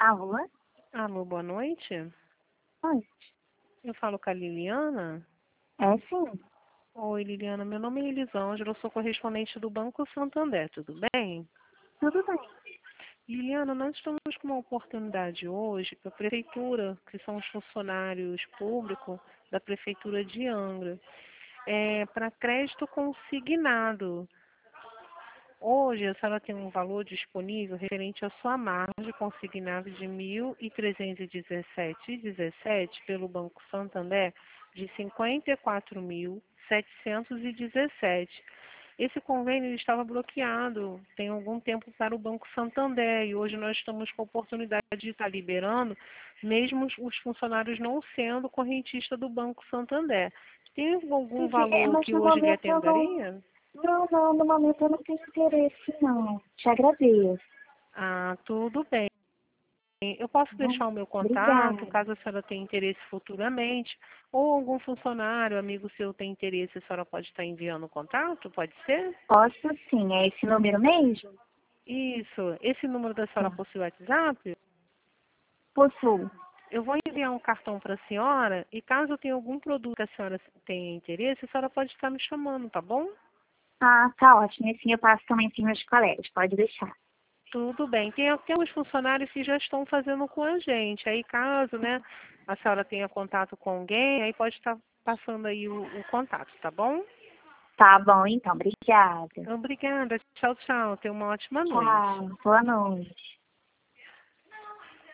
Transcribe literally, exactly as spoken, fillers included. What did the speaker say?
Alô? Alô, boa noite. Oi. Eu falo com a Liliana. É sim. Oi, Liliana, meu nome é Elisângela, eu sou correspondente do Banco Santander, tudo bem? Tudo bem. Liliana, nós estamos com uma oportunidade hoje para a Prefeitura, que são os funcionários públicos da Prefeitura de Angra, é, para crédito consignado. Hoje, a senhora tem um valor disponível referente à sua margem consignada de mil trezentos e dezessete vírgula dezessete pelo Banco Santander de cinquenta e quatro mil setecentos e dezessete. Esse convênio estava bloqueado tem algum tempo para o Banco Santander e hoje nós estamos com a oportunidade de estar liberando, mesmo os funcionários não sendo correntista do Banco Santander. Tem algum Entendi. É, valor mas que no hoje lhe momento eu não... atenderia? Não, não, no momento eu não tenho interesse, não. Te agradeço. Ah, tudo bem. Eu posso Bom, deixar o meu contato, obrigada. caso a senhora tenha interesse futuramente, ou algum funcionário, amigo seu tem interesse, a senhora pode estar enviando o contato, pode ser? Posso sim. É esse número mesmo? Isso. Esse número da senhora Tá. possui WhatsApp? Possuo. Eu vou enviar um cartão para a senhora e caso eu tenha algum produto que a senhora tenha interesse, a senhora pode estar me chamando, tá bom? Ah, tá ótimo. E assim eu passo também para meus colegas. Pode deixar. Tudo bem. Tem, tem uns funcionários que já estão fazendo com a gente. Aí, caso, né, a senhora tenha contato com alguém, aí pode estar passando aí o, o contato, tá bom? Tá bom, então. Obrigada. Obrigada. Tchau, tchau. Tenha uma ótima noite. Tchau. Boa noite.